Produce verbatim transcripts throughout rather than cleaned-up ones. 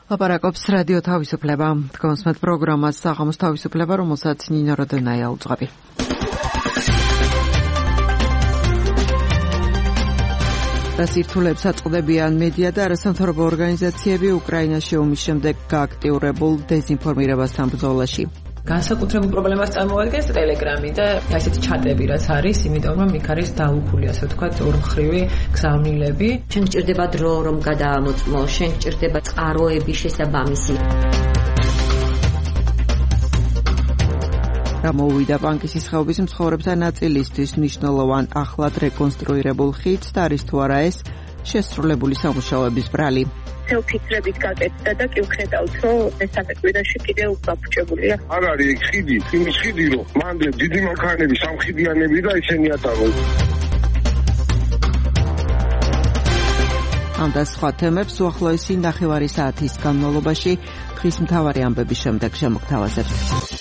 ლაპარაკობს რადიო თავისუფლება. Თქვენს პროგრამას საღამოს თავისუფლება, რომელსაც ნინო როდენაია უძღვები. დასირთულებს აწყდებიან მედია და არასამთავრობო ორგანიზაციები უკრაინაში ომის შემდეგ გააქტიურებულ დეზინფორმირებასთან ბრძოლაში. განსაკუთრებულ პრობლემას წარმოადგენს ტელეგრამი და ასეთი ჩატები რაც არის, იმიტომ რომ იქ არის დაუფული, ასე ვთქვათ, ორმხრივი გზავნილები. შენ გჭირდება დრო რომ გადაამოწმო, შენ გჭირდება წყაროები შესაბამისი. გამოვიდა პანკისის ხეობის მცხოვრებთა ნაწილისთვის მნიშვნელოვან ახლად რეკონსტრუირებულ ხიდს და არის თუ არა ეს შესრულებული სამუშაოების ბრალი. ფიქრებით გაკეთდა და კი ვხედავთ, რომ მესამე კვირაში კიდევ გაფუჭებულია. არ არის ხიდი, იმის ხიდი, რომ მანდ დიდი მანქანები, სამხიდიანები და ისინი ატარონ. ამ და სხვა თემებს უახლოესი ნახევარი საათის განმავლობაში დღის მთავარი ამბების შემდეგ შემოგთავაზებთ.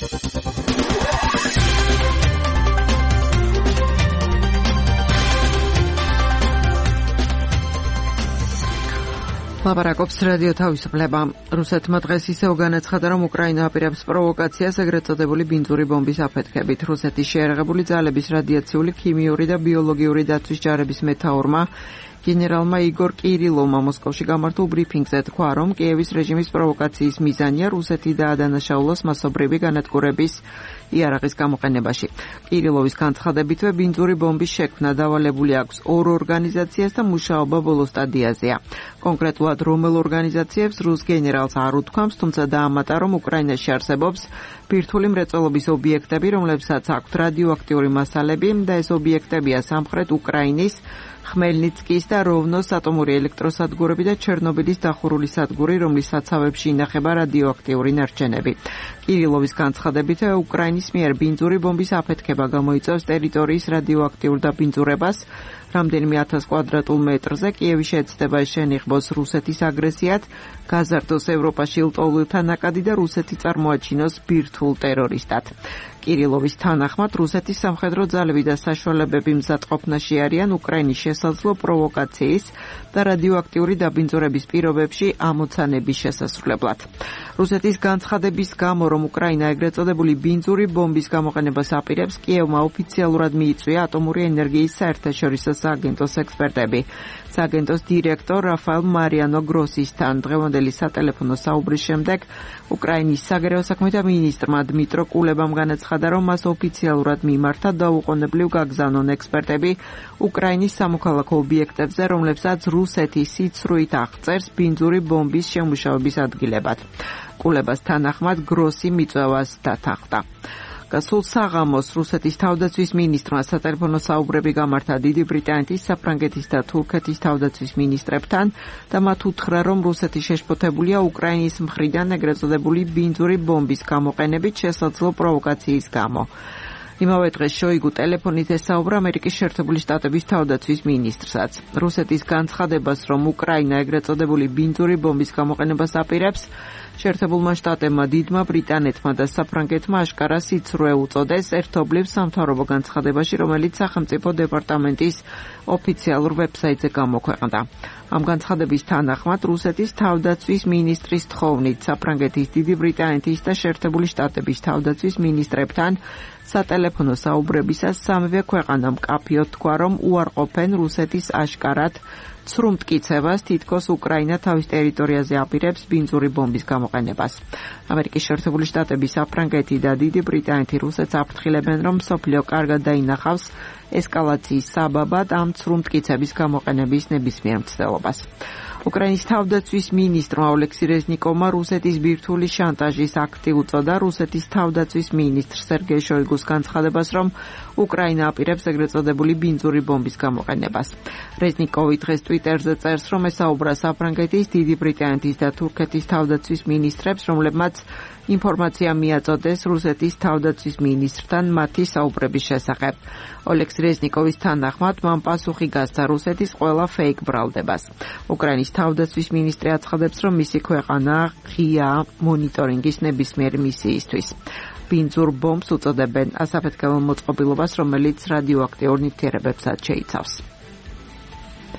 ლაპარაკობს რადიო თავისუფლება. რუსეთმა დღეს ისევ განაცხადა, რომ უკრაინა აპირებს პროვოკაციას ეგრეთ წოდებული ბინძური ბომბის აფეთქებით. რუსეთის შეიარაღებული ძალების რადიაციული, ქიმიური და ბიოლოგიური დაცვის ჯარების მეთაურმა გენერალმა იგორ კირილოვმა მოსკოვში გამართულ ბრიფინგზე თქვა, რომ კიევის რეჟიმის პროვოკაციის მიზანია რუსეთი დაადანაშაულოს მასობრივი განადგურების იარაღის გამოყენებაში. კირილოვის განცხადებითვე ბინძური ბომბის შექმნა დავალებული აქვს ორ ორგანიზაციას და მუშაობა ბოლო სტადიაზეა. კონკრეტულად რომელ ორგანიზაციებს რუს გენერალს არ უთქვამს, თუმცა დაამატა, რომ უკრაინაში არსებობს ბირთვული მრეწველობის ობიექტები, რომლებსაც აქვთ რადიოაქტიური მასალები და ეს ობიექტებია სამხრეთ უკრაინის ხმელნიცკის და როვნოს ატომური ელექტროსადგურები და ჩერნობილის დახურული სადგური, რომლის საცავებში ინახება რადიოაქტიური ნარჩენები. კირილოვის განცხადებით, უკრაინის მიერ ბინძური ბომბის აფეთქება გამოიწვევს ტერიტორიის რადიოაქტიურ დაბინძურებას. რამდენიმე ათას კვადრატულ მეტრზე კიევი შეეცდება შენიღბოს რუსეთის აგრესიად, გაზარდოს ევროპაში ლტოლვილთა ნაკადი და რუსეთი წარმოაჩინოს ბირთვულ ტერორისტად. კირილოვის თანახმად, რუსეთის სამხედრო ძალები და საშუალებები მზადყოფნაში არიან უკრაინის შესაძლო პროვოკაციის და რადიოაქტიური დაბინძურების პირობებში ამოცანების შესასრულებლად. რუსეთის განცხადების გამო, რომ უკრაინა ეგრეთ წოდებული ბინძური ბომბის გამოყენებას აპირებს, კიევმა ოფიციალურად მიიწვია ატომური ენერგიის საერთაშორისო სააგენტოს ექსპერტები. სააგენტოს დირექტორ რაფაელ მარიანო გროსისთან დღევანდელი სატელეფონო საუბრის შემდეგ უკრაინის საგარეო საქმეთა მინისტრმა დმიტრო კულებამ განაცხადა, რომ მას ოფიციალურად მიმართა დაუყოვნებლივ გაგზავნონ ექსპერტები უკრაინის სამოქალაქო ობიექტებზე, რომლებსაც რუსეთი სიცრუით აღწერს ბინძური ბომბის შემუშავების ადგილებად. კულებას თანახმად გროსი მიწვევას დათანხმდა. გასულ საღამოს რუსეთის თავდაცვის მინისტრმა სატელეფონო საუბრები გამართა დიდი ბრიტანეთის, საფრანგეთის და თურქეთის თავდაცვის მინისტრებთან და მათ უთხრა, რომ რუსეთი შეშფოთებულია უკრაინის მხრიდან ეგრეთ წოდებული ბინძური ბომბის გამოყენებით შესაძლო პროვოკაციის გამო. იმავე დღეს შოიგუ ტელეფონით ესაუბრა ამერიკის შეერთებული შტატების თავდაცვის მინისტრსაც. რუსეთის განცხადებას, რომ უკრაინა ეგრეთ წოდებული ბინძური ბომბის გამოყენებას აპირებს, შეერთებულმა შტატებმა, დიდმა ბრიტანეთმა და საფრანგეთმა აშკარა სიცრუე უწოდეს ერთობლივ სამთავრობო განცხადებაში, რომელიც სახელმწიფო დეპარტამენტის ოფიციალურ ვებსაიტზე გამოქვეყნდა. ამ განცხადების თანახმად, რუსეთის თავდაცვის მინისტრის თხოვნით საფრანგეთის, დიდი ბრიტანეთის და შეერთებული შტატების თავდაცვის მინისტრებთან სატელეფონო საუბრებისას სამივე ქვეყანა მკაფიოდ თქვა, რომ უარყოფენ რუსეთის აშკარად ცრუ მტკიცებას, თითქოს უკრაინა თავის ტერიტორიაზე აპირებს ბინძური ბომბის გამოყენებას. ამერიკის შეერთებული შტატები, საფრანგეთი და დიდი ბრიტანეთი რუსეთს აფრთხილებენ, რომ მსოფლიო კარგად დაინახავს ესკალაციის საბაბად ამ ცრუ მტკიცების გამოყენების ნებისმიერ მცდელობას. უკრაინის თავდაცვის მინისტრმა ოლექსი რეზნიკოვმა რუსეთის ბირთვული შანტაჟის აქტი უწოდა რუსეთის თავდაცვის მინისტრ სერგეი შოიგუს განცხადებას, რომ უკრაინა აპირებს ეგრეთ წოდებული ბინძური ბომბის გამოყენებას. რეზნიკოვი დღეს ტვიტერზე წერს, რომ ესაუბრა საფრანგეთის, დიდი ბრიტანეთის და თურქეთის თავდაცვის მინისტრებს, რომლებმაც ინფორმაცია მიაწოდეს რუსეთის თავდაცვის მინისტრთან მათი საუბრების შესახებ. ოლექსი რეზნიკოვის თანახმად, მან პასუხი გასცა რუსეთის ყველა ფეიქ ბრალდებას. უკრაინის თავდაცვის მინისტრი აცხადებს, რომ მისი ქვეყანა ღია მონიტორინგის ნებისმიერი მისიისთვის. ბინძურ ბომბს უწოდებენ ასაფეთქებელ მოწყობილობას, რომელიც რადიოაქტიურ ნივთიერებებსაც შეიცავს.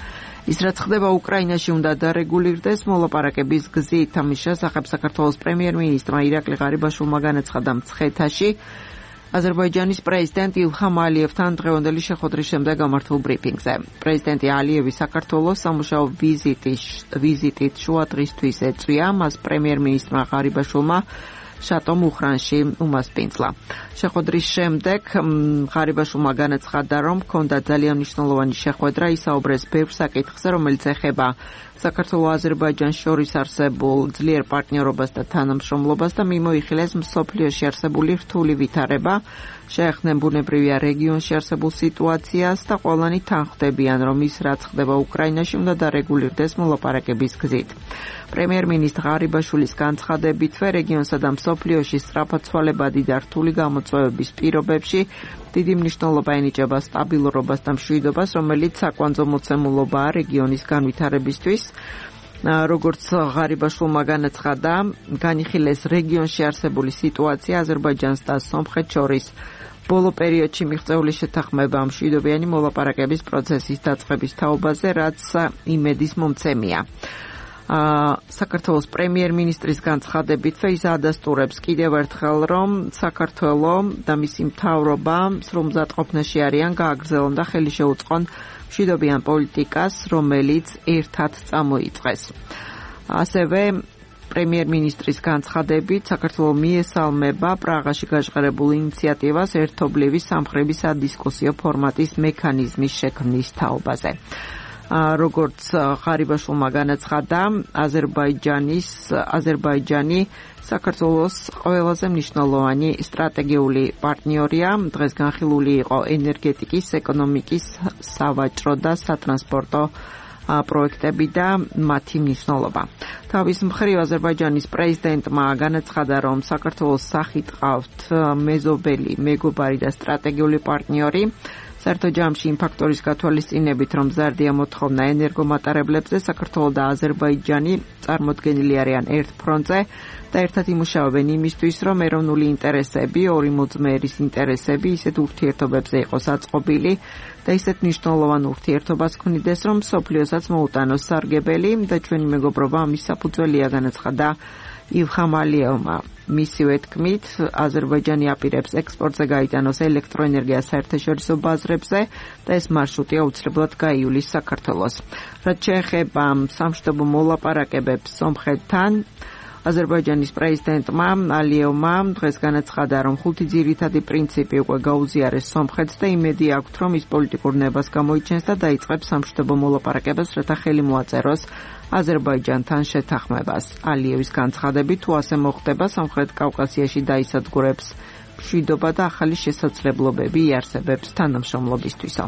ის რაც ხდება უკრაინაში უნდა დარეგულირდეს მოლაპარაკების გზით. ამის შესახებ საქართველოს პრემიერ-მინისტრმა ირაკლი ღარიბაშვილმა განაცხადა მცხეთაში აზერბაიჯანის პრეზიდენტ ილჰამ ალიევთან დღევანდელი შეხვედრის შემდეგ გამართულ ბრიფინგზე. პრეზიდენტი ალიევი საქართველოს სამუშაო ვიზიტის ვიზიტით შუადღისთვის ეწვია. მას პრემიერ-მინისტრმა ღარიბაშვილმა შატო მუხრანში უმასპინძლა. შეხვედრის შემდეგ ღარიბაშვილმა განაცხადა, რომ ჰქონდა ძალიან მნიშვნელოვანი შეხვედრა, ისაუბრეს ბევრ საკითხზე, რომელიც ეხება საქართველოს-აზერბაიჯანს შორის არსებულ ძლიერ პარტნიორობას და თანამშრომლობას და მიმოიხილეს მსოფლიოში არსებული რთული ვითარება, შეეხდნენ ბუნებრივია რეგიონში არსებულ სიტუაციას და ყველანი თანხმდებიან, რომ ის რაც ხდება უკრაინაში უნდა დარეგულირდეს მოლაპარაკების გზით. პრემიერ-მინისტრ ღარიბაშვილის განცხადებითვე რეგიონსა და მსოფლიოში სწრაფაცვალებადი და რთული გამოწვევების პირობებში დიდი მნიშვნელობა ენიჭება სტაბილურობას და მშვიდობას, რომელიც საკვანძო მოცემულობაა რეგიონის განვითარებისთვის. როგორც ღარიბაშვილმა განაცხადა, განიხილეს რეგიონში არსებული სიტუაცია აზერბაიჯანს და სომხეთს შორის ბოლო პერიოდში მიღწეული შეთანხმება მშვიდობიანი მოლაპარაკების პროცესის დაწყების თაობაზე, რაც იმედის მომცემია. საქართველოს პრემიერ-მინისტრის განცხადებითვე ის ადასტურებს კიდევ ერთხელ, რომ საქართველო და მისი მთავრობა სრულ მზადყოფნაში არიან გააგრძელონ და ხელი შეუწყონ მშვიდობიან პოლიტიკას, რომელიც ერთად წამოიწყეს. ასევე პრემიერ-მინისტრის განცხადებით საქართველო მიესალმება პრაღაში გაჟღერებულ ინიციატივას ერთობლივი სამხრები სადისკუსიო ფორმატის მექანიზმის შექმნის თაობაზე. როგორც ღარიბაშვილმა განაცხადა, აზერბაიჯანის აზერბაიჯანი საქართველოს ყველაზე მნიშვნელოვანი სტრატეგიული პარტნიორია. დღეს განხილული იყო ენერგეტიკის, ეკონომიკის, სავაჭრო და სატრანსპორტო პროექტები და მათი მნიშვნელობა. თავის მხრივ აზერბაიჯანის პრეზიდენტმა განაცხადა, რომ საქართველოს სახით ყავთ მეზობელი, მეგობარი და სტრატეგიული პარტნიორი. საერთო ჯამში იმ ფაქტორის გათვალისწინებით, რომ მზარდია მოთხოვნა ენერგომატარებლებზე, საქართველო და აზერბაიჯანი წარმოდგენილი არიან ერთ ფრონტზე და ერთად იმუშავებენ იმისთვის, რომ ეროვნული ინტერესები, ორი მოძმეერის ინტერესები ისეთ ურთიერთობებზე იყოს აწყობილი და ისეთ მნიშვნელოვან ურთიერთობას ქმნიდეს, რომ მსოფლიოსაც მოუტანოს სარგებელი და ჩვენი მეგობრობა ამის საფუძველია, განაცხადა ილჰამ ალიევმა. მისივე თქმით, აზერბაიჯანი აპირებს ექსპორტზე გაიტანოს ელექტროენერგია საერთაშორისო ბაზრებზე და ეს მარშრუტი აუცილებლად გაიulis საქართველოს. რაც შეეხება სამშვიდობო მოლაპარაკებებს სომხეთთან, აზერბაიჯანის პრეზიდენტმა ალიევმა დღეს განაცხადა, რომ ხუთი ძირითადი პრინციპი უკვე გაუზიარეს სომხეთს და იმედი აქვთ, რომ ის პოლიტიკურ ნებას გამოიჩენს და დაიწყებს სამშვიდობო მოლაპარაკებებს, რათა ხელი მოაწეროს აზერბაიჯანთან შეთანხმებას. ალიევის განცხადებით, თუ ასე მოხდება, სამხრეთ კავკასიაში დაისადგურებს მშვიდობა და ახალი შესაძლებლობები იარსებებს თანამშრომლობისთვისო.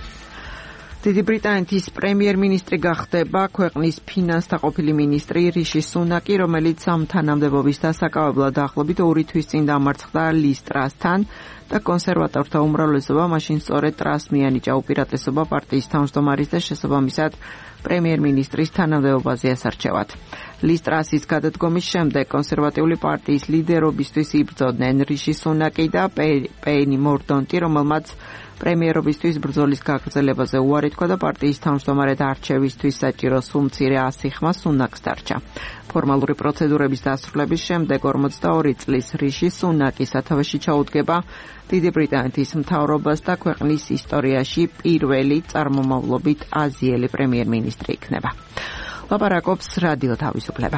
დიდი ბრიტანეთის პრემიერ-მინისტრი გახდება ქვეყნის ფინანსთა ყოფილი მინისტრი რიში სუნაკი, რომელიც ამ თანამდებობის დასაკავებლად დაახლოებით ორი თვის წინ დამარცხდა ლის ტრასთან და კონსერვატორთა უმრავლესობა მაშინ სწორედ ტრასს მიანიჭა უპირატესობა პარტიის თავმჯდომარის და შესაბამისად პრემიერ-მინისტრის თანამდებობაზე ასარჩევად. ლის ტრასის გადადგომის შემდეგ კონსერვატიული პარტიის ლიდერობისთვის იბრძოდნენ რიში სუნაკი და პენი მორდონტი, რომელმაც პრემიერობისთვის ბრძოლის გაგრძელებაზე უარი თქვა და პარტიის თავმჯდომარედ არჩევისთვის საჭირო სულ მცირე ასი ხმა სუნაკს დარჩა. ფორმალური პროცედურების დასრულების შემდეგ ორმოცდაორი წლის რიში სუნაკი სათავეში ჩაუდგება დიდი ბრიტანეთის მთავრობას და ქვეყნის ისტორიაში პირველი წარმომავლობით აზიელი პრემიერ-მინისტრი იქნება. ლაპარაკობს რადიო თავისუფლება.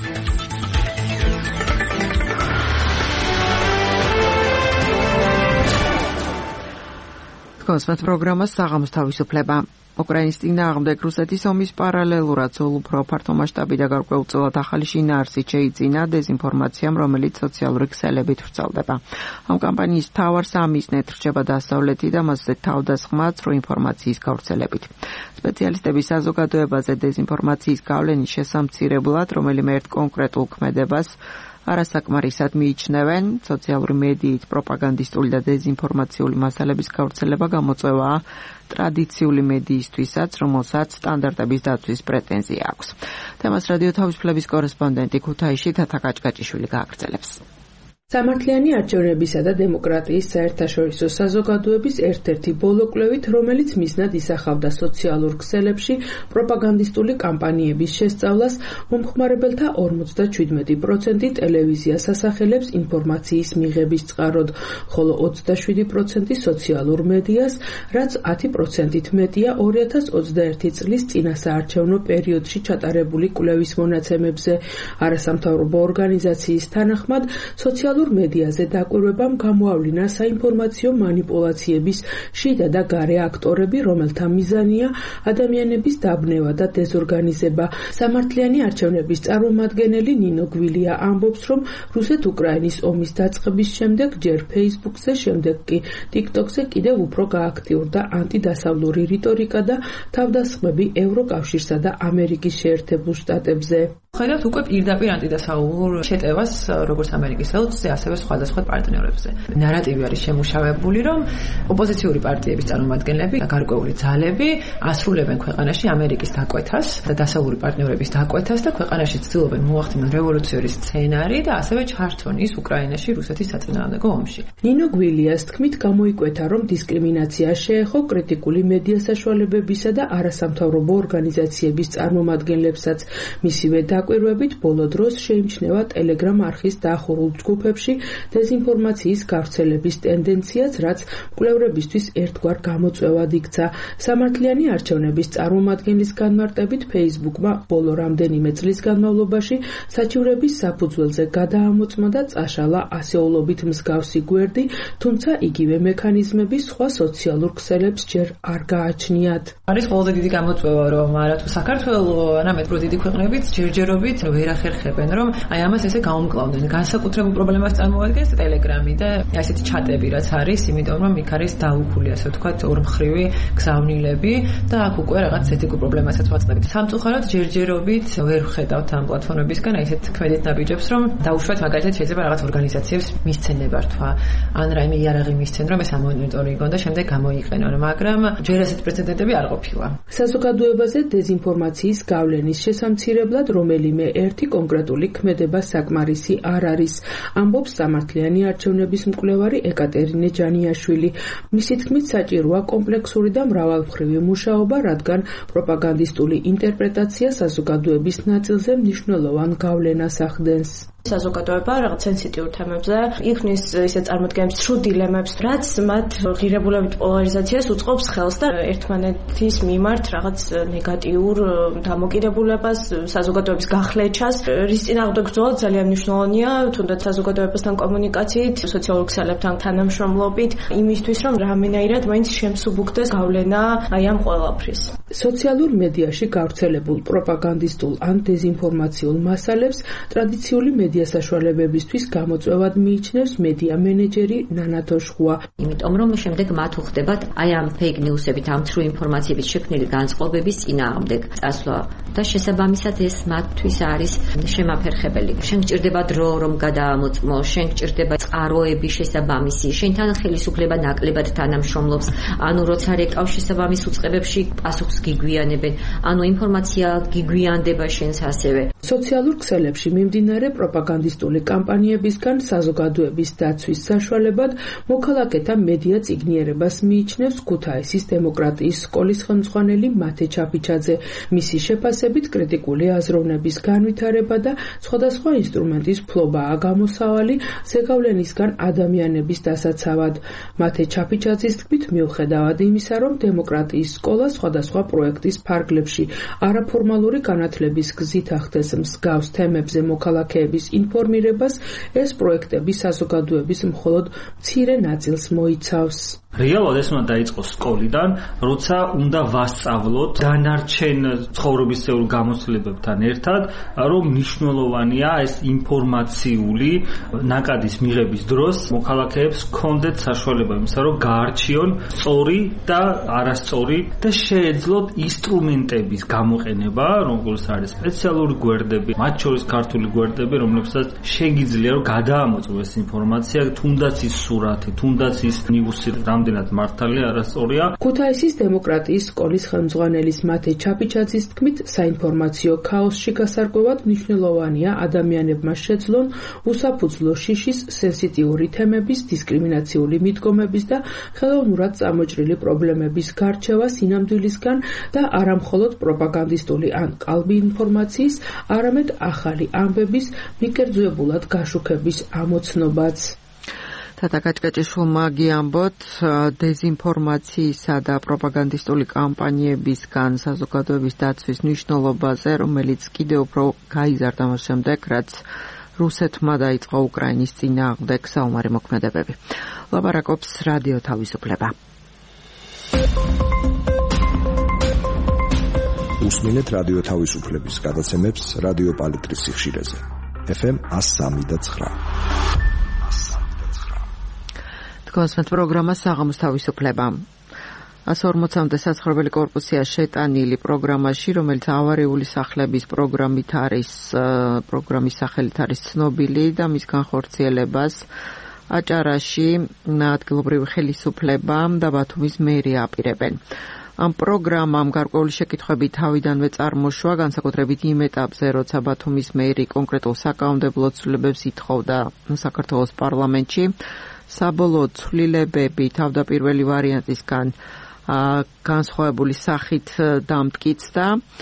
კონსმეთ პროგრამას საღამოს თავისუფლება. უკრაინის წინააღმდეგ რუსეთის ომის პარალელურად სულ უფრო ფართო მასშტაბი და გარკვეულწილად ახალი შინაარსით შეიძინა დეზინფორმაციამ, რომელიც სოციალური ქსელებით ვრცელდება. ამ კამპანიის მთავარ სამიზნედ რჩება დასავლეთი და მასზე თავდასხმაც რო ინფორმაციის გავრცელებით. სპეციალისტების საზოგადოებაზე დეზინფორმაციის გავლენის შესამცირებლად, რომელიმე ერთ კონკრეტულ ქმედებას არასაკმარისად მიიჩნევენ, სოციალური მედიით პროპაგანდისტული და დეზინფორმაციული მასალების გავრცელება გამოწვევაა ტრადიციული მედიისთვისაც, რომელსაც სტანდარტების დაცვის პრეტენზია აქვს. თემას რადიო თავისუფლების კორესპონდენტი ქუთაისში თათა კაჭკაჭიშვილი გააგრძელებს. სამართლიანი არჩევნებისა და დემოკრატიის საერთაშორისო საზოგადოების ერთ-ერთი ბოლო კვლევით, რომელიც მიზნად ისახავდა სოციალურ ქსელებში პროპაგანდისტული კამპანიების შესწავლას, მომხმარებელთა ორმოცდაჩვიდმეტი პროცენტი ტელევიზიას ასახელებს ინფორმაციის მიღების წყაროდ, ხოლო ოცდაშვიდი პროცენტი სოციალურ მედიას, რაც ათი პროცენტით მეტია ორი ათას ოცდაერთი წლის წინასაარჩევნო პერიოდში ჩატარებული კვლევის მონაცემებზე. არასამთავრობო ორგანიზაციის თანახმად, სოციალურ მედიაზე დაკვირვებამ გამოავლინა საინფორმაციო მანიპულაციების შიდა და გარე აქტორები, რომელთა მიზანია ადამიანების დაბნევა და დეზორგანიზება. სამართლიანი არჩევნების წარმომადგენელი ნინო გვილია ამბობს, რომ რუსეთ-უკრაინის ომის დაწყების შემდეგ ჯერ ფეისბუქზე, შემდეგ კი ტიკტოკზე კიდევ უფრო გააქტიურდა ანტიდასავლური რიტორიკა და თავდასხმები ევროკავშირსა და ამერიკის შეერთებულ შტატებზე. ხედავთ უკვე პირდაპირ ანტიდასავლურ შეტევას როგორც ამერიკის ელჩზე, ასევე სხვადასხვა პარტნიორებზე. ნარატივი არის შემუშავებული, რომ ოპოზიციური პარტიების წარმომადგენლები, გარკვეული ძალები ასრულებენ ქვეყანაში ამერიკის დაკვეთას და დასავლური პარტნიორების დაკვეთას და ქვეყანაში ცდილობენ მოახდინონ რევოლუციური სცენარი და ასევე ჩართონ ის უკრაინაში რუსეთის საწინააღმდეგო ომში. ნინო გვილიას თქმით, გამოიკვეთა, რომ დისკრიმინაცია შეეხო კრიტიკული მედია საშუალებებისა და არასამთავრობო ორგანიზაციების წარმომადგენლებსაც. მისივე დაკვირვებით ბოლო დროს შეიმჩნევა ტელეგრამ არხის დაახურულ ჯგუფებში დეზინფორმაციის გავრცელების ტენდენციაც, რაც მკვლევრებისთვის ერთგვარ გამოწვევად იქცა. სამართლიანი არჩევნების წარმომადგენლის განმარტებით, ფეისბუქმა ბოლო რამდენიმე წლის განმავლობაში საჩივრების საფუძველზე გადაამოწმა და წაშალა ასეულობით მსგავსი გვერდი, თუმცა იგივე მექანიზმები სხვა სოციალურ ქსელებს ჯერ არ გააჩნიათ. არის ყველაზე დიდი გამოწვევა, რომ არათუ საქართველო, არამედ უფრო დიდი ქვეყნებიც ჯერჯერობით ვერ ახერხებენ, რომ აი ამას ესე გაუმკლავდნენ. განსაკუთრებულ პრობლემას წარმოადგენს ტელეგრამი და ასეთი ჩატები, რაც არის, იმიტომ რომ იქ არის დაუქული, ასე ვთქვათ, ორმხრივი გზავნილები და აქ უკვე რაღაც ეთიკურ პრობლემასაც ვაწყდებით. სამწუხაროდ ჯერჯერობით ვერ ვხედავთ ამ პლატფორმებისგან აი ესეთ ქმედით ნაბიჯებს, რომ დაუშვათ მაგალითად შეიძლება რაღაც ორგანიზაციებს მისცენება რთვა, ან რაიმე იარაღი მისცენ, რომ ეს ამონიტორინგონ და შემდეგ გამოიყენონ, მაგრამ ჯერ ესეთ პრეცედენტები არ ყოფილა. საზოგადოებაზე დეზინფორმაციის გავლენის შესამცირებლად რომელიმე ერთი კონკრეტული ქმედება საკმარისი არ არის, ამბობს სამართლიანი არჩევნების მკვლევარი ეკატერინე ჯანიაშვილი. მისი თქმით, საჭიროა კომპლექსური და მრავალმხრივი მუშაობა, რადგან პროპაგანდისტული ინტერპრეტაცია საზოგადოების ნაწილზე მნიშვნელოვან გავლენას ახდენს. საზოგადოება რაღაც სენსიტიურ თემებზე იქნის ისე წარმოადგენს სრულ დილემებს, რაც მათ ღირებულებით პოლარიზაციას უწყობს ხელს და ერთმანეთის მიმართ რაღაც ნეგატიურ დამოკიდებულებას, საზოგადოების გახლეჩას, რის წინააღმდეგ ბრძოლა ძალიან მნიშვნელოვანია, თუნდაც საზოგადოებასთან კომუნიკაციით, სოციალურ ქსელებთან თანამშრომლობით, იმისთვის, რომ რამენაირად მაინც შემსუბუქდეს გავლენა აი ამ ყველაფრის. სოციალურ მედიაში გავრცელებულ პროპაგანდისტულ ან დეზინფორმაციულ მასალებს ტრადიციული მედია საშუალებებისთვის გამოწვევად მიიჩნევს მედია მენეჯერი ნანა თოშხუა. იმიტომ რომ შემდეგ მათ უხდებათ აი ამ ფეიქ ნიუსებით, ამ ცრუ ინფორმაციებით შექმნილი განწყობების წინააღმდეგ წასვლა და შესაბამისად ეს მათთვის არის შემაფერხებელი. შენ გჭირდება დრო, რომ გადაამოწმო, შენ გჭირდება წყაროების შესაბამისი, შენთან ხელისუფლება ნაკლებად თანამშრომლობს, ანუ როცა რეკავს შესაბამის უწყებებში პასუხს გიგვიანებენ, ანუ ინფორმაცია გიგვიანდება შენს ასევე. სოციალურ ქსელებში მიმდინარე პროპაგანდისტული კამპანიებისგან საზოგადოების დაცვის საშუალებად მოქალაქეთა მედია წიგნიერებას მიიჩნევს ქუთაისის დემოკრატიის სკოლის ხელმძღვანელი მათე ჩაფიჩაძე. მისი შეფასებით კრიტიკული აზროვნების განვითარება და სხვადასხვა ინსტრუმენტის ფლობაა გამოსავალი ზეგავლენისგან ადამიანების დასაცავად. მათე ჩაფიჩაძის თქმით, მიუხედავად იმისა, რომ დემოკრატიის სკოლა სხვადასხვა პროექტის ფარგლებში არაფორმალური განათლების გზით ახდენს მსგავს თემებზე მოქალაქეების ინფორმირებას, ეს პროექტები საზოგადოების მხოლოდ მცირე ნაწილს მოიცავს. რეალურად ეს უნდა დაიწყოს სკოლიდან, როცა უნდა ვასწავლოთ დანარჩენ ცხოვრებისეულ გამოცდილებებთან ერთად, რომ მნიშვნელოვანია ეს ინფორმაციული ნაკადის მიღების დროს მოქალაქეებს ჰქონდეთ საშუალება იმისა, რომ გაარჩიონ სწორი და არასწორი და შეეძლოთ ინსტრუმენტების გამოყენება, როგორც არის სპეციალური გვერდები, მათ შორის ქართული გვერდები, რომლებსაც შეგიძლია რომ გადაამოწმოს ეს ინფორმაცია, თუნდაც ის სურათი, თუნდაც ის ნიუსი, ნამდვილად მართალია, არასწორია. ქუთაისის დემოკრატიის სკოლის ხელმძღვანელის მათე ჩაფიჩაძის თქმით, საინფორმაციო ქაოსში გასარკვევად მნიშვნელოვანია ადამიანებმა შეძლონ უსაფუძვლო შიშის, სენსიტიური თემების, დისკრიმინაციული მიდგომების და ხელოვნურად წამოჭრილი პრობლემების გარჩევა სინამდვილისგან და არა მხოლოდ პროპაგანდისტული ან კალბი ინფორმაციის, არამედ ახალი ამბების მიკერძოებულად გაშუქების ამოცნობაც. თათა კაჭკაჭიშვილმა გიამბოთ, დეზინფორმაციისა და პროპაგანდისტული კამპანიებისგან საზოგადოების დაცვის მნიშვნელობაზე, რომელიც კიდევ უფრო გაიზარდა მას შემდეგ, რაც რუსეთმა დაიწყო უკრაინის წინააღმდეგ საომარი მოქმედებები. ლაპარაკობს რადიო თავისუფლება. უსმინეთ რადიო თავისუფლების გადაცემებს რადიო პალიტრის სიხშირეზე. ეფ ემ one oh three point nine. თქვენს პროგრამა საღამოს თავისუფლება. one forty-მდე საცხოვრებელი კორპუსია შეტანილი პროგრამაში, რომელიც ავარიული სახლების პროგრამით არის, პროგრამის სახელით არის ცნობილი და მის განხორციელებას აჭარაში ადგილობრივი ხელისუფლება და ბათუმის მერია აპირებენ. ამ პროგრამამ გარკვეული შეკითხვები თავიდანვე წარმოშვა, განსაკუთრებით იმ ეტაპზე, როცა ბათუმის მერი კონკრეტულ საკანონმდებლო ცვლილებებს ითხოვდა საქართველოს პარლამენტში. საბოლოო ცვლილებები თავდაპირველი ვარიანტისგან განსხვავებული სახით დამტკიცდა,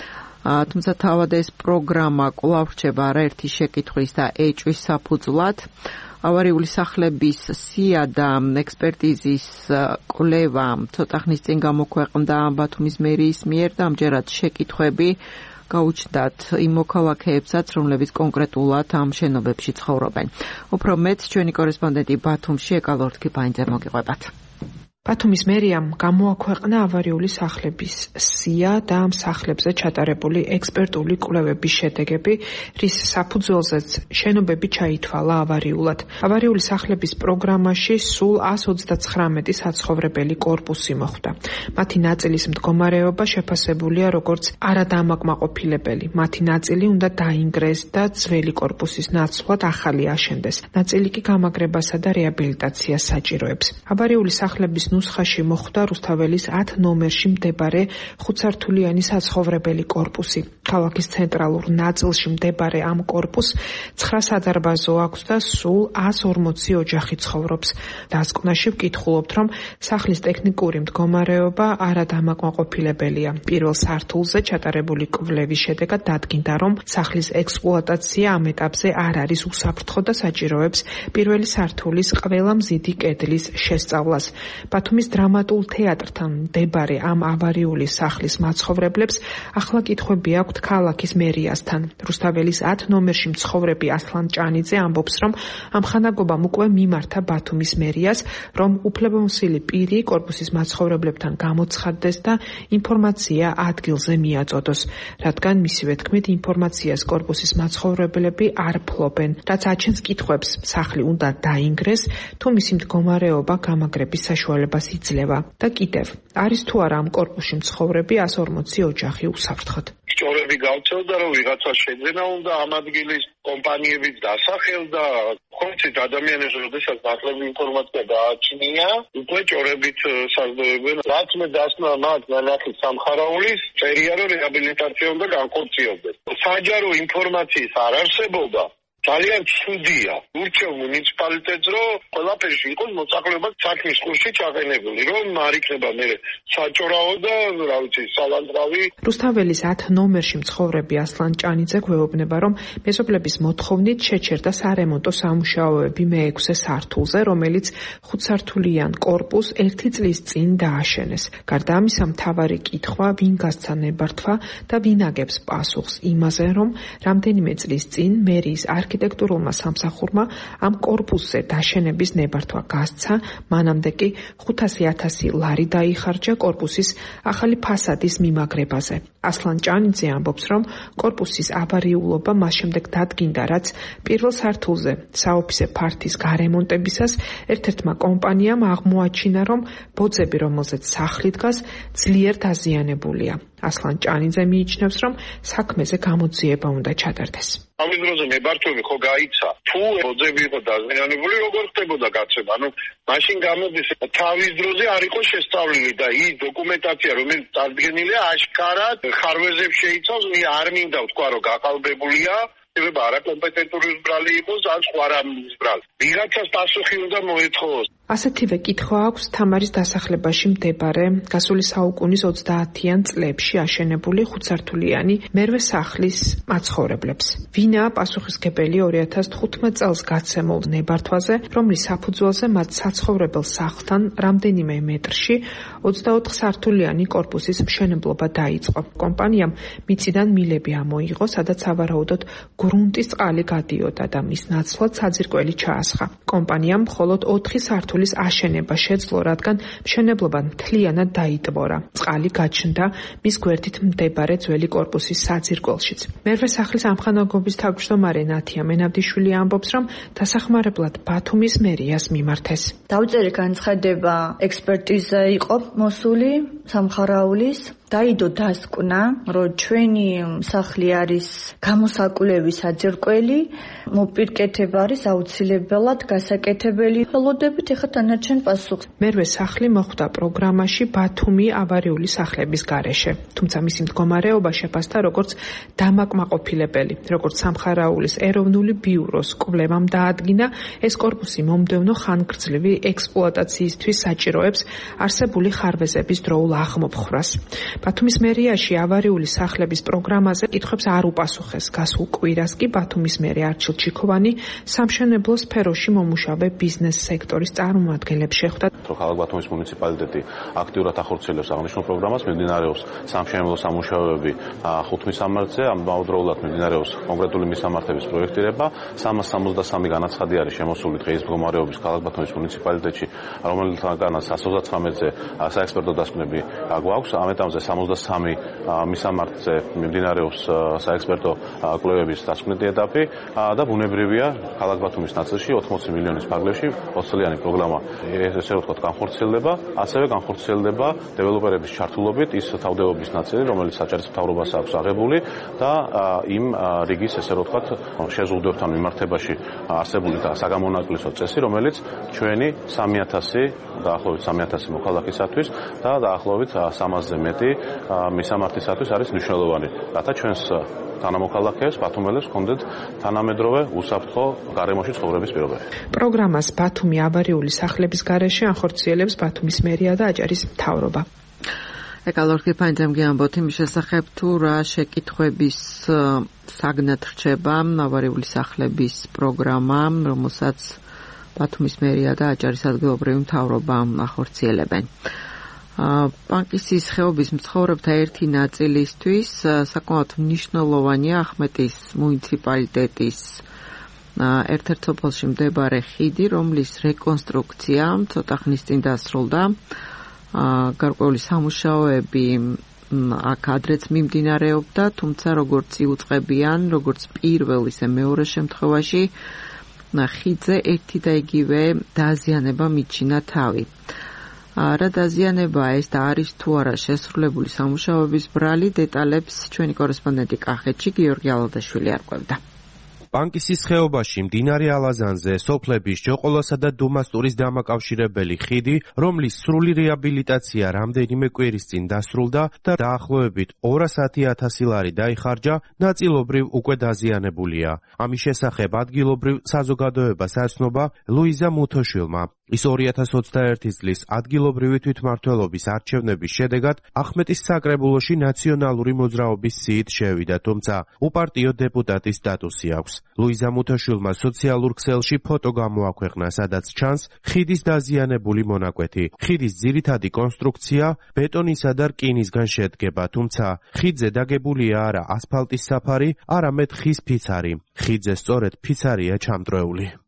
თუმცა თავად ეს პროგრამა კვლავ რჩება არაერთი შეკითხვის და ეჭვის საფუძვლად. ავარიული სახლების სია და ექსპერტიზის კვლევა ცოტა ხნის წინ გამოქვეყნდა ბათუმის მერიის მიერ და ამჯერად შეკითხვები გაუჩნდათ იმ მოქალაქეებსაც, რომლებიც კონკრეტულად ამ შენობებში ცხოვრობენ. უფრო მეტ ჩვენი კორესპონდენტი ბათუმში ეკალორთქი პაინძე მოგიყვებათ. ბათუმის მერიამ გამოაქვეყნა ავარიული სახლების სია და ამ სახლებზე ჩატარებული ექსპერტული კვლევების შედეგები, რის საფუძველზეც შენობები ჩაითვალა ავარიულად. ავარიული სახლების პროგრამაში სულ one twenty-nine საცხოვრებელი კორპუსი მოხვდა. მათი ნაწილის მდგომარეობა შეფასებულია როგორც არადამაკმაყოფილებელი. მათი ნაწილი უნდა დაინგრეს და ძველი კორპუსის ნაცვლად ახალი აშენდეს. ნაწილი კი გამაგრებასა და რეაბილიტაციას საჭიროებს. ავარიული სახლების ნუსხაში მოხვდა რუსთაველის one ნომერში მდებარე ხუთსართულიანი საცხოვრებელი კორპუსი. ქალაქის ცენტრალურ ნაწილში მდებარე ამ კორპუსს ცხრა სადარბაზო აქვს და სულ one forty ოჯახი ცხოვრობს. დასკვნაში ვკითხულობთ, რომ სახლის ტექნიკური მდგომარეობა არადამაკმაყოფილებელია. პირველ სართულზე ჩატარებული კვლევის შედეგად დადგინდა, რომ სახლის ექსპლუატაცია ამ ეტაპზე არ არის უსაფრთხო და საჭიროებს პირველი სართულის ყველა მზიდი კედლის შესწავლას. ბათუმის დრამატულ თეატრთან მდებარე ამ ავარიული სახლის მაცხოვრებლებს ახლა კითხვები აქვთ ქალაქის მერიასთან. რუსთაველის one ნომერში მცხოვრები ასლან ჭანიძე ამბობს, რომ ამ ხანაგობამ უკვე მიმართა ბათუმის მერიას, რომ უფლებამოსილი პირი კორპუსის მაცხოვრებლებთან გამოცხადდეს და ინფორმაცია ადგილზე მიაწოდოს, რადგან მისივე თქმით ინფორმაციას კორპუსის მაცხოვრებლები არ ფლობენ, რაც აჩენს კითხვებს, სახლი უნდა დაინგრეს, თუ მისი მდგომარეობა გამაგრების საშუალებას იძლევა და კიდევ არის თუ არა ამ კორპუსში მცხოვრები one forty ოჯახი უსაფრთხოდ. ჭორები გავწევდა, რომ ვიღაცა შეძენა უნდა ამ ადგილის კომპანიებით დასახელდა. ხოცით ადამიანებს როდესაც ნაკლები ინფორმაცია გააჩნია, უკვე ჭორებით საზრდოებენ. რაც მე დასმა მათ ნახი სამხარაულის, წერია რომ რეაბილიტაცია უნდა განხორციელდეს. საჯარო ინფორმაციის არ არსებობა ძალიან ცუდია. ურჩევ მუნიციპალიტეტს, რომ ყველაფერში იყოს მოსახლეობა საქმის კურსში ჩაყენებული, რომ არ იქნება მე საჭორაო და რა ვიცი, სალანძრავი. რუსთაველის one ნომერში მცხოვრები ასლან ჭანიძე გვეუბნება, რომ მეზობლების მოთხოვნით შეჩერდა სარემონტო სამუშაოები მეექვსე სართულზე, რომელიც ხუთსართულიან კორპუსს ერთი წლის წინ დააშენეს. გარდა ამისა, მთავარი კითხვა, ვინ გასცა ნებართვა და ვინ აგებს პასუხს იმაზე, რომ რამდენიმე წლის წინ მერიის არქიტექტურულმა სამსახურმა ამ კორპუსზე დაშენების ნებართვა გასცა, მანამდე კი ხუთასი ათასი ლარი დაიხარჯა კორპუსის ახალი ფასადის მიმაგრებაზე. ასლან ჭანიძე ამბობს, რომ კორპუსის ავარიულობა მას შემდეგ დადგინდა, რაც პირველ სართულზე საოფისე ფართის გარემონტებისას ერთ-ერთმა კომპანიამ აღმოაჩინა, რომ ბოძები, რომელზეც სახლი დგას, ძლიერ დაზიანებულია. ასლან ჭანიძე მიიჩნევს, რომ საქმეზე გამოძიება უნდა ჩატარდეს. ამის დროზე მებართვები ხო გაიცა. თუ მოძები იყო დაზიანებული, როგორ ხდებოდა გაცემა? ანუ მაშინ გამოდის თავის დროზე არ იყო შესწავლილი და ის დოკუმენტაცია, რომელიც წარდგენილია, აშკარად ხარვეზებს შეიცავს, მე არ მინდა ვთქვა, რომ გაყალბებულია. შეიძლება არაკომპეტენტური ბრალი იყოს, ან სხვა რამის ბრალი. ვიღაცას პასუხი უნდა მოეთხოს. ასეთივე კითხვა აქვს თამარის დასახლებაში მდებარე გასული საუკუნის ოცდაათიან წლებში აშენებული ხუთსართულიანი მერვე სახლის მაცხოვრებლებს. ვინაა პასუხისმგებელი ორი ათას თხუთმეტ წელს გაცემულ ნებართვაზე, რომლის საფუძველზე მათ საცხოვრებელ სახლთან რამდენიმე მეტრში ოცდაოთხ სართულიანი კორპუსის მშენებლობა დაიწყო. კომპანიამ მიწიდან მილები ამოიღო, სადაც სავარაუდოდ გრუნტის წყალი გადიოდა და მის ნაცვლად საძირკველი ჩაასხა. კომპანიამ მხოლოდ ოთხი სართულის აშენება შეძლო, რადგან მშენებლობა მთლიანად დაიტბორა. წყალი გაჩნდა მის გვერდით მდებარე ძველი კორპუსის საძირკველშიც. მერვე სახლის ამხანაგობის თავმჯდომარე ნათია მენაბდიშვილი ამბობს, რომ დასახმარებლად ბათუმის მერიას მიმართეს. დავწერე განცხადება, ექსპერტიზა იყო მოსული სამხარაულის. დაიდო დასკვნა, რომ ჩვენი სახლი არის გამოსაკვლევი საძირკველი, მოპირკეთება არის აუცილებლად გასაკეთებელი. ველოდებით ეხლა დანარჩენ პასუხს. მერვე სახლი მოხვდა პროგრამაში ბათუმი ავარიული სახლების გარეშე, თუმცა მისი მდგომარეობა შეფასდა როგორც დამაკმაყოფილებელი. როგორც სამხარაულის ეროვნული ბიუროს კვლევამ დაადგინა, ეს კორპუსი მომდევნო ხანგრძლივი ექსპლუატაციისთვის საჭიროებს არსებული ხარვეზების დროულ აღმოფხვრას. ბათუმის მერიაში ავარიული სახლების პროგრამაზე კითხვებს არ უპასუხეს. გასულ კვირას კი ბათუმის მერი არჩილ ჩიქოვანი სამშენებლო სფეროში მომუშავე ბიზნეს სექტორის წარმომადგენლებს შეხვდა. ქალაქ ბათუმის მუნიციპალიტეტი აქტიურად ახორციელებს აღნიშნულ პროგრამას, მიმდინარეობს სამშენებლო სამუშაოები ხუთმის სამმართზე, ამავდროულად მიმდინარეობს კონკრეტული მისამართების პროექტირება. სამას სამოცდასამი განაცხადი არის შემოსული დღის მდგომარეობის ქალაქ ბათუმის მუნიციპალიტეტში, რომელთაგანაც εκατს ოცდათვრამეტზე საექსპერტო დასკვნები გვაქვს. ამ ეტაპზე სამოცდასამი მისამართზე მიმდინარეობს საექსპერტო კვლევების დასკვნითი ეტაპი და ბუნებრივია ქალაქ ბათუმის ნაწილში ოთხმოცი მილიონის ფარგლებში ოცწლიანი პროგრამა ესე ვთქვათ განხორციელდება, ასევე განხორციელდება დეველოპერების ჩართულობით ის თავდეობის ნაწილი, რომელიც საჭირო მთავრობას აქვს აღებული და იმ რიგის ესე ვთქვათ შეზღუდვებთან მიმართებაში არსებული და საგამონაკლისო წესი, რომელიც ჩვენი სამი ათასი დაახლოებით სამი ათასი მოქალაქისათვის და დაახლოებით სამასზე მეტი მისამართისათვის არის მნიშვნელოვანი, რათა ჩვენს თანამოქალაქეებს, ბათუმელებს ჰქონდეთ თანამედროვე უსაფრთხო გარემოში ცხოვრების პირობები. პროგრამას ბათუმი ავარიული სახლების გარეშე ახორციელებს ბათუმის მერია და აჭარის მთავრობა. ეკალორქი ფანჯამ გიამბოთ იმის შესახებ, თუ რა შეკითხვების საგნად რჩება ავარიული სახლების პროგრამა, რომელსაც ბათუმის მერია და აჭარის ადგილობრივი მთავრობა ახორციელებენ. პანკისის ხეობის მცხოვრებთა ერთი ნაწილისთვის საკმაოდ მნიშვნელოვანია ახმეტის მუნიციპალიტეტის ერთ-ერთ სოფელში მდებარე ხიდი, რომლის რეკონსტრუქცია ცოტა ხნის წინ დასრულდა. გარკვეული სამუშაოები აქ ადრეც მიმდინარეობდა, თუმცა როგორც იუწყებიან, როგორც პირველ ისე მეორე შემთხვევაში ხიდზე ერთი და იგივე დაზიანება მიჩინა თავი. რა დაზიანებაა ეს და არის თუ არა შესრულებული სამუშაოების ბრალი, დეტალებს ჩვენი კორესპონდენტი კახეთში გიორგი ალადაშვილი არკვევდა. პანკისის ხეობაში მდინარე ალაზანზე სოფლების ჯოყოლასა და დუმასტურის დამაკავშირებელი ხიდი, რომლის სრული რეაბილიტაცია რამდენიმე კვირის წინ დასრულდა და დაახლოებით ორასი ათასი ლარი დაიხარჯა, ნაწილობრივ უკვე დაზიანებულია. ამის შესახებ ადგილობრივ საზოგადოებას აცნობა ლუიზა მუთოშვილმა. ის ორი ათას ოცდაერთი წლის ადგილობრივი თვითმმართველობის არჩევნების შედეგად ახმეტის საკრებულოში ნაციონალური მოძრაობის სიით შევიდა, თუმცა უპარტიო დეპუტატის სტატუსი აქვს. ლუიზა მუთოშვილმა სოციალურ ქსელში ფოტო გამოაქვეყნა, სადაც ჩანს ხიდის დაზიანებული მონაკვეთი. ხიდის ძირითადი კონსტრუქცია ბეტონისა და რკინისგან შედგება, თუმცა ხიდზე დაგებულია არა ასფალტის საფარი, არამედ ხის ფიცარი. ხიდზე სწორედ ფიცარია ჩამწრეული.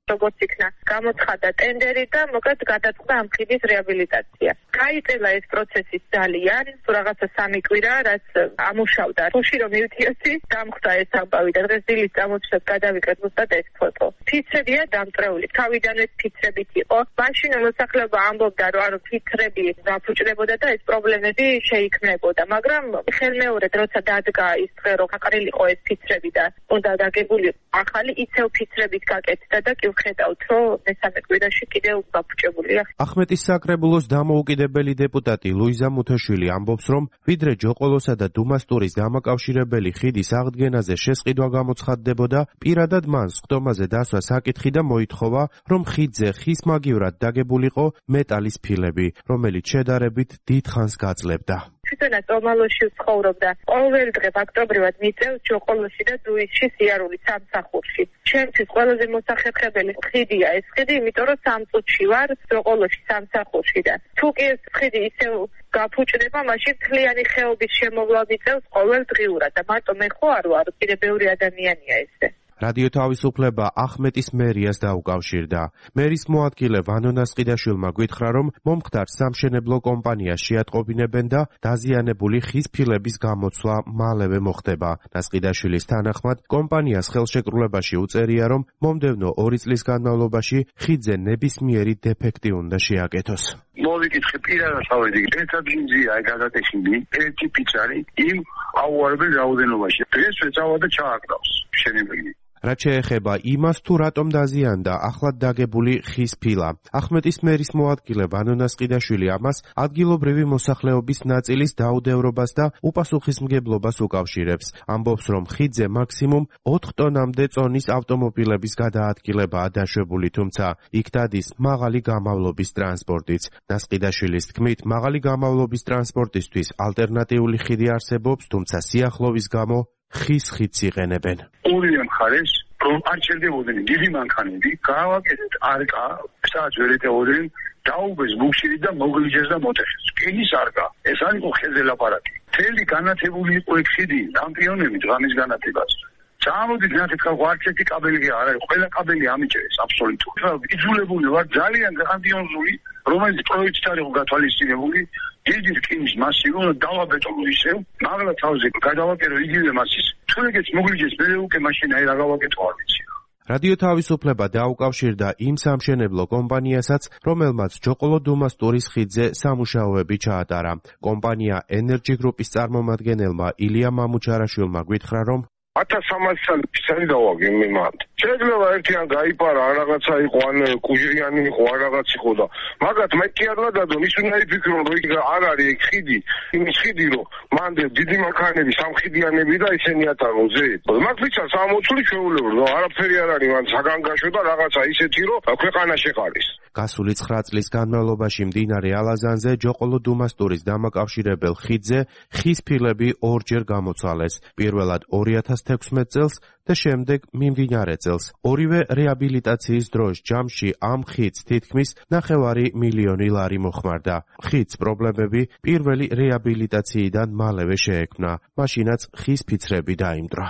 როგორც იქნა გამოცხადა ტენდერი და მოკლედ გადაწყდა ამ ხიდის რეაბილიტაცია. გაიწელა ეს პროცესი ძალიან, თუ რაღაცა სამი კვირა, რაც ამუშავდა. ხუში რომ მივთიოსი, დამხვდა ეს ამბავი და დღეს დილის წამოჩნდათ გადავიკრეთ ზუსტად ეს ფოტო. ფიცრებია დამწრეული, თავიდანვე ფიცრებით იყო. მაშინ მოსახლეობა ამბობდა, რომ არ ფიცრები დაფუჭდებოდა და ეს პრობლემები შეიქმნებოდა, მაგრამ ხელმეორედ როცა დადგა ის დღე, რომ აყრილიყო ეს ფიცრები და უნდა დაგებული ახალი ისევ ფიცრებით გაკეთდა და კი ვხედავთ, რომ მესამე კვირაში კიდევ დაფუჭებულია. ახმეტის საკრებულოს დამოუკიდებელი დეპუტატი ლუიზა მუთაშვილი ამბობს, რომ ვიდრე ჯოყოლოსა და დუმასტურის დამაკავშირებელი ხიდის აღდგენაზე შესყიდვა გამოცხადდებოდა, პირადად მან სხდომაზე დასვა საკითხი და მოითხოვა, რომ ხიდზე ხის მაგივრად დაგებულიყო მეტალის ფილები, რომელიც შედარებით დიდ ხანს გაძლebda. თვითონაც ომალოში ცხოვრობდა. ყოველ დღე ფაქტობრივად მიწევს ჯოყოლოში და დუისში სიარული სამსახურში. ჩემთვის ყველაზე მოსახერხებელი ხიდია ეს ხიდი, იმიტომ რომ სამ წუთში ვარ ჯოყოლოში სამსახურში და თუ კი ეს ხიდი ისევ გაფუჭდება, მაშინ თლიანი ხეობის შემოვლა მიწევს ყოველდღიურად და მარტო მე ხო არ ვარ, კიდე ბევრი ადამიანია ესე. რადიო თავისუფლება ახმეტის მერიას დაუკავშირდა. მერის მოადგილე ვანო ნასყიდაშვილმა გითხრა, რომ მომხდარ სამშენებლო კომპანიას შეატყობინებენ და დაზიანებული ხის ფილების გამოცვლა მალევე მოხდება. ნასყიდაშვილის თანახმად, კომპანიას ხელშეკრულებაში უწერია, რომ მომდევნო ორი წლის განმავლობაში ხიდზე ნებისმიერი დეფექტი უნდა შეაკეთოს. მოვიკითხე პირადად ავედი, ერთად გინძია გადატეხილი, ერთი ფიცარი იმ აუარებელ რაოდენობაში. დღეს ეწავა და ჩააკრავს შენებელი. რაც შეეხება იმას, თუ რატომ დაზიანდა ახლად დაგებული ხის ფილა. ახმეტის მერის მოადგილე ვანო ნასყიდაშვილი ამას ადგილობრივი მოსახლეობის ნაწილის დაუდევრობას და უპასუხისმგებლობას უკავშირებს. ამბობს, რომ ხიდზე მაქსიმუმ ოთხ ტონამდე წონის ავტომობილების გადაადგილებაა დაშვებული, თუმცა იქ დადის მაღალი გამავლობის ტრანსპორტიც. ნასყიდაშვილის თქმით, მაღალი გამავლობის ტრანსპორტისთვის ალტერნატიული ხიდი არსებობს, თუმცა სიახლოვის გამო ხის ხიდს იყენებენ. ორივე მხარეს რომ არ ჩერდებოდნენ დიდი მანქანები, გაავაკეთეთ არკა, სადაც ვერ ეტეოდნენ, დაუბეს ბუქსირი და მოგლიჯეს და მოტეხეს. კინის არკა, ეს არ იყო ხელზე ლაპარაკი. მთელი განათებული იყო ეგ ხიდი, დამპიონები დღამის განათებას. ჩამოდით ნათქა ვარცეთი კაბელი არ არის, ყველა კაბელი ამიჭერეს აბსოლუტურად. იძულებული ვარ ძალიან გრანდიოზული, რომელიც პროექტით არის გათვალისწინებული. დიდი რკინის მასი უნდა დავაბეტონო ისევ, მაგლა თავზე გადავაკერო იგივე მასის. თუ ეგეც მოგლიჯეს, მე უკვე მაშინ აი რა გავაკეთო არ ვიცი. რადიო თავისუფლება დაუკავშირდა იმ სამშენებლო კომპანიასაც, რომელმაც ჯოყოლო დუმასტურის ხიდზე სამუშაოები ჩაატარა. კომპანია ენერჯი გრუპის წარმომადგენელმა ილია მამუჩარაშვილმა გითხრა, რომ ათას სამასი წელი ფიცარი დავაგე მე მათ. შეიძლება ერთიან გაიპარა, არ რაღაცა იყო, ან კუჟიანი იყო, არ რაღაც იყო და მაგათ მე კი არ ნადადო, ის უნდა იფიქრონ, რომ იქ არ არის ეგ ხიდი, იმის ხიდი, რომ მანდ დიდი მანქანები, სამხიდიანები და ისინი ატარონ ზედ. მაგ ფიცარს ამოწული შეულებრო, რომ არაფერი არ არის, მან საგანგაშო და რაღაცა ისეთი, რომ ქვეყანა შეყარის. გასული ცხრა წლის განმავლობაში მდინარე ალაზანზე ჯოყოლო დუმასტურის დამაკავშირებელ ხიდზე ხის ფილები ორჯერ გამოცვალეს. პირველად ორი ათას თექვსმეტ წელს და შემდეგ მიმდინარე წელს. ორივე რეაბილიტაციის დროს ჯამში ამ ხიდს თითქმის ნახევარი მილიონი ლარი მოხმარდა. ხიდს პრობლემები პირველი რეაბილიტაციიდან მალევე შეექმნა. მაშინაც ხის ფიცრები დაიმტვრა.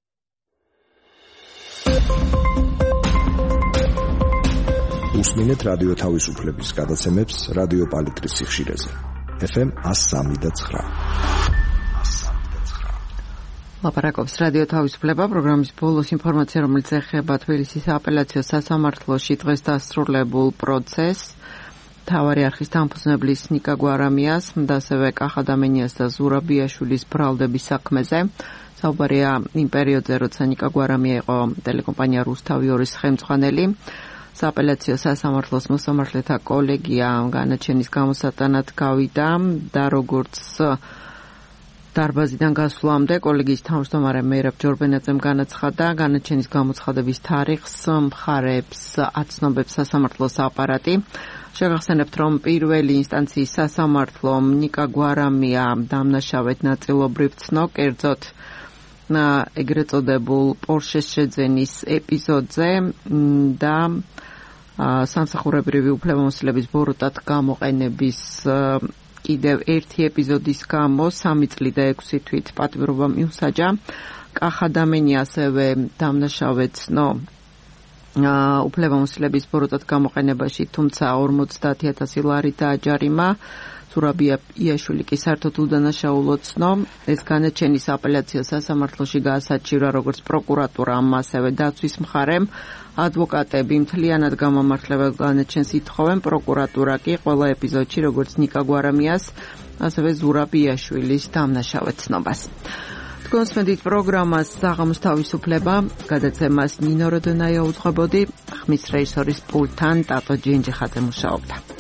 უსმინეთ რადიო თავისუფლების გადაცემებს რადიო პალიტრის სიხშირეზე. ეფ ემ one oh three და nine. ლაპარაკობს რადიო თავისუფლება პროგრამის ბოლოს ინფორმაცია, რომელიც ეხება თბილისის აპელაციო სასამართლოში დღეს დასრულებულ პროცესს. მთავარი არხის დამფუძნებლის ნიკა გვარამიას და ასევე კახადამენიას და ზურაბიაშვილის ბრალდების საქმეზე. საუბარია იმ პერიოდზე, როცა ნიკა გვარამია იყო ტელეკომპანია რუსთავი ორის ხელმძღვანელი. სააპელაციო სასამართლოს მოსამართლეთა კოლეგია განაჩენის გამოსატანად გავიდა და როგორც დარბაზიდან გასვლამდე კოლეგიის თავმჯდომარე მერაბ ჯორბენაძემ განაცხადა, განაჩენის გამოცხადების თარიღს მხარებს აცნობებს სასამართლოს აპარატი. შეგახსენებთ, რომ პირველი ინსტანციის სასამართლომ ნიკა გვარამია დამნაშავედ ნაწილობრივ ცნო, კერძოდ ეგრეთ წოდებულ პორშეს შეძენის ეპიზოდზე და სამსახურებრივი უფლებამოსილების ბოროტად გამოყენების კიდევ ერთი ეპიზოდის გამო სამი წელი და ექვსი თვით პატიმრობა მიუსაჯა. კახადამენი ასევე დამნაშავედ ცნო უფლებამოსილების ბოროტად გამოყენებაში, თუმცა ორმოცდაათი ათასი ლარი დააჯარიმა. ზურაბია იაშვილი კი საერთოდ უდანაშაულო ცნო. ეს განაჩენის აპელაციო სასამართლოში გაასაჩივრა როგორც პროკურატურა, ასევე დაცვის მხარემ. ადვოკატები მთლიანად გამომართლებელ განაჩენს ითხოვენ, პროკურატურა კი ყველა ეპიზოდში, როგორც ნიკა გვარამიას, ასევე ზურაბ იაშვილის დამნაშავე ცნობას. თქვენსმენდით პროგრამას საღამოს თავისუფლება, გადაცემას ნინო როდონაია უძღვებოდი, ხმის რეჟისორის პულტთან ტატო ჯინჯიხაძე მუშაობდა.